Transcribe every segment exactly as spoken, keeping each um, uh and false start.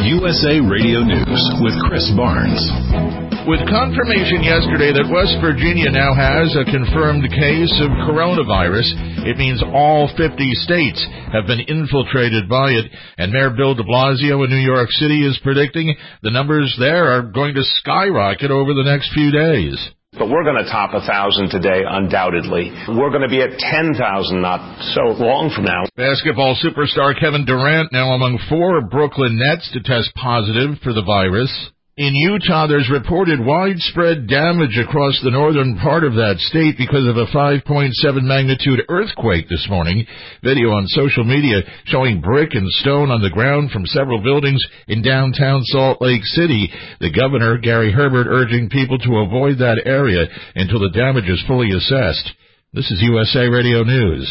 U S A Radio News with Chris Barnes. With confirmation yesterday that West Virginia now has a confirmed case of coronavirus, it means all fifty states have been infiltrated by it, and Mayor Bill de Blasio in New York City is predicting the numbers there are going to skyrocket over the next few days. But we're going to top one thousand today, undoubtedly. We're going to be at ten thousand not so long from now. Basketball superstar Kevin Durant now among four Brooklyn Nets to test positive for the virus. In Utah, there's reported widespread damage across the northern part of that state because of a five point seven magnitude earthquake this morning. Video on social media showing brick and stone on the ground from several buildings in downtown Salt Lake City. The governor, Gary Herbert, urging people to avoid that area until the damage is fully assessed. This is U S A Radio News.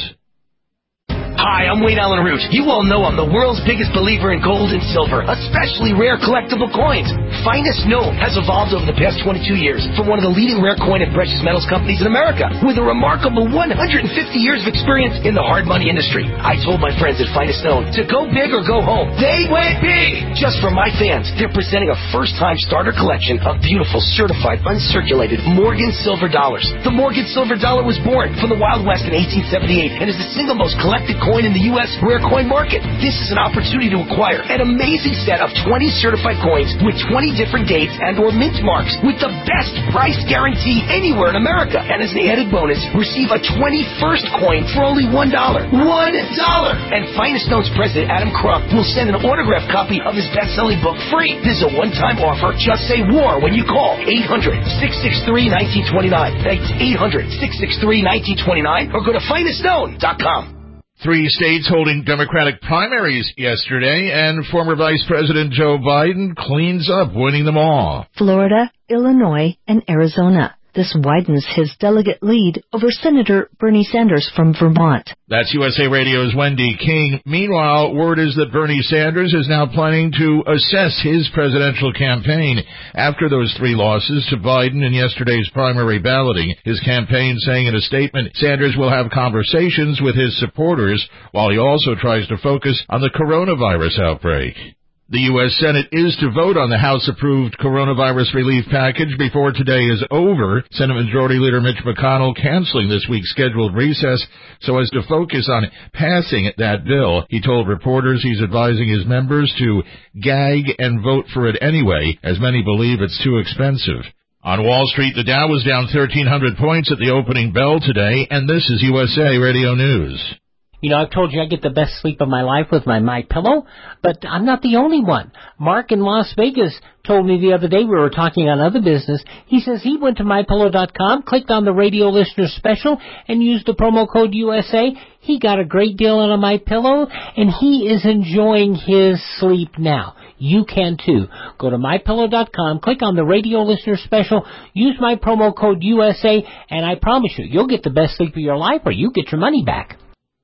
Hi, I'm Wayne Allen Root. You all know I'm the world's biggest believer in gold and silver, especially rare collectible coins. Finest Known has evolved over the past twenty-two years from one of the leading rare coin and precious metals companies in America with a remarkable one hundred fifty years of experience in the hard money industry. I told my friends at Finest Known to go big or go home. They went big! Just for my fans, they're presenting a first-time starter collection of beautiful, certified, uncirculated Morgan silver dollars. The Morgan silver dollar was born from the Wild West in eighteen seventy-eight and is the single most collected coin in the U S rare coin market. This is an opportunity to acquire an amazing set of twenty certified coins with twenty different dates and or mint marks with the best price guarantee anywhere in America. And as an added bonus, receive a twenty-first coin for only one dollar. One dollar! And Finest Known's president, Adam Crump, will send an autographed copy of his best-selling book free. This is a one-time offer. Just say WAR when you call eight hundred, six six three, one nine two nine. That's eight hundred, six six three, one nine two nine or go to finest known dot com. Three states holding Democratic primaries yesterday, and former Vice President Joe Biden cleans up, winning them all. Florida, Illinois, and Arizona. This widens his delegate lead over Senator Bernie Sanders from Vermont. That's U S A Radio's Wendy King. Meanwhile, word is that Bernie Sanders is now planning to assess his presidential campaign after those three losses to Biden in yesterday's primary balloting. His campaign saying in a statement, Sanders will have conversations with his supporters while he also tries to focus on the coronavirus outbreak. The U S Senate is to vote on the House-approved coronavirus relief package before today is over. Senate Majority Leader Mitch McConnell canceling this week's scheduled recess so as to focus on passing that bill. He told reporters he's advising his members to gag and vote for it anyway, as many believe it's too expensive. On Wall Street, the Dow was down thirteen hundred points at the opening bell today, and this is U S A Radio News. You know, I've told you I get the best sleep of my life with my MyPillow, but I'm not the only one. Mark in Las Vegas told me the other day, we were talking on other business, he says he went to my pillow dot com, clicked on the radio listener special, and used the promo code U S A. He got a great deal on a MyPillow, and he is enjoying his sleep now. You can too. Go to my pillow dot com, click on the radio listener special, use my promo code U S A, and I promise you, you'll get the best sleep of your life or you get your money back.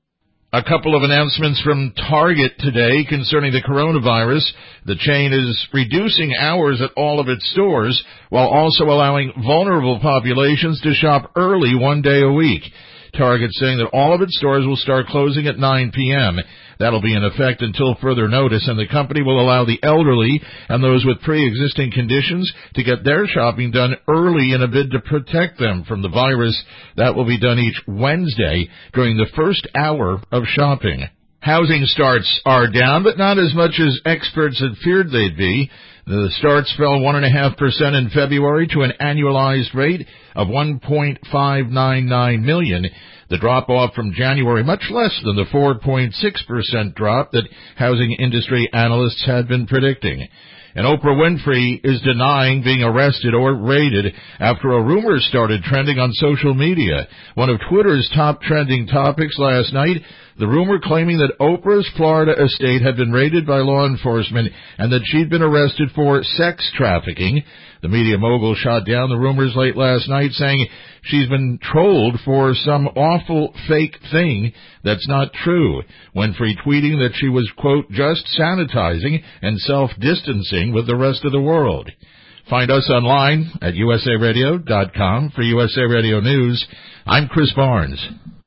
A couple of announcements from Target today concerning the coronavirus. The chain is reducing hours at all of its stores while also allowing vulnerable populations to shop early one day a week. Target saying that all of its stores will start closing at nine p.m. That'll be in effect until further notice, and the company will allow the elderly and those with pre-existing conditions to get their shopping done early in a bid to protect them from the virus. That will be done each Wednesday during the first hour of shopping. Housing starts are down, but not as much as experts had feared they'd be. The starts fell one point five percent in February to an annualized rate of one point five nine nine million. The drop-off from January much less than the four point six percent drop that housing industry analysts had been predicting. And Oprah Winfrey is denying being arrested or raided after a rumor started trending on social media. One of Twitter's top trending topics last night, the rumor claiming that Oprah's Florida estate had been raided by law enforcement and that she'd been arrested for sex trafficking. The media mogul shot down the rumors late last night, saying she's been trolled for some awful fake thing that's not true. Winfrey tweeting that she was, quote, just sanitizing and self-distancing with the rest of the world. Find us online at U S A radio dot com. For U S A Radio News, I'm Chris Barnes.